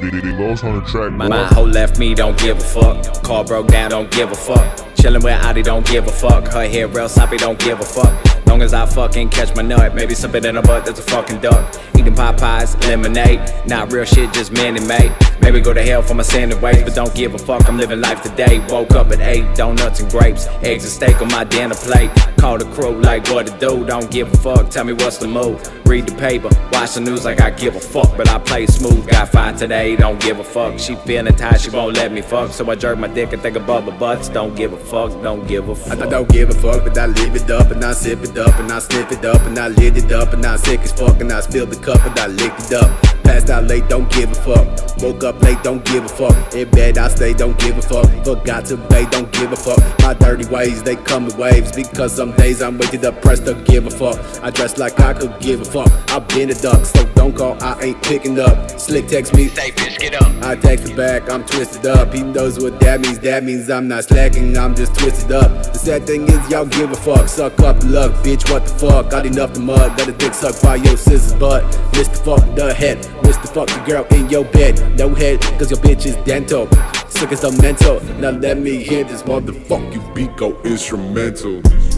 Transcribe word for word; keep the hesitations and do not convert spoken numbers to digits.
Lost on the track, My, my hoe left me, don't give a fuck. Car broke down, don't give a fuck. Chillin' with Adi, don't give a fuck. Her hair real sloppy, don't give a fuck. Long as I fucking catch my nut, maybe something in her butt that's a fucking duck. Eating Popeyes, lemonade, not real shit, just man-made. Maybe go to hell for my sandy ways, but don't give a fuck, I'm living life today. Woke up at eight, donuts and grapes, eggs and steak on my dinner plate. Call the crew like what to do, don't give a fuck, tell me what's the move. Read the paper, watch the news like I give a fuck, but I play smooth. Got five today, don't give a fuck. She feeling tired, she won't let me fuck, so I jerk my dick and think about my butts. Don't give a fuck, don't give a fuck. I don't give a fuck, but I live it up and I sip it up and I sniff it up and I lit it up and I sick as fuck and I spilled the cup and I licked it up. Passed out late, don't give a fuck. Woke up late, don't give a fuck. In bed I stay, don't give a fuck. Forgot to pay, don't give a fuck. My dirty ways, they come in waves, because some days I'm way too depressed to give a fuck. I dress like I could give a fuck. I've been a duck, so don't call, I ain't picking up. Slick text me, say bitch get up. I text it back, I'm twisted up. He knows what that means, that means I'm not slacking, I'm just twisted up. The sad thing is y'all give a fuck. Suck up the luck, bitch, what the fuck. Got enough to mud, got a dick sucked by your sister's butt. Miss the fuck the head, miss the fuck the girl in your bed. No head, cause your bitch is dental. Sick as a mental. Now let me hear this motherfucking beat go instrumental.